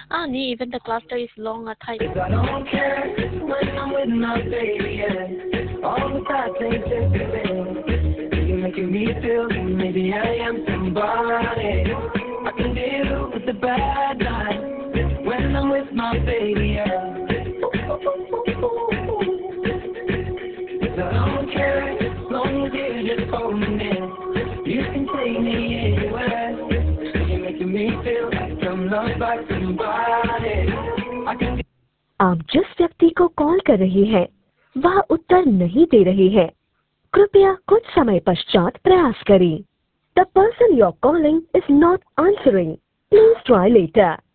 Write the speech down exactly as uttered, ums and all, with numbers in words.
Ah, nee, even the cluster is long or tight. 'Cause I don't care when I'm with my baby, yeah. All the bad things just disappear. You're making me feel maybe I am somebody. I can deal with the bad nights when I'm with my baby, yeah. 'Cause I don't care as long as you just hold me near. You can take me anywhere. You're making me feel like I'm loved by somebody. I can. आप जिस व्यक्ति को call कर रही हैं वह उत्तर नहीं दे रही है। कृपया कुछ समय पश्चात प्रयास करें। The person you are calling is not answering. Please try letter.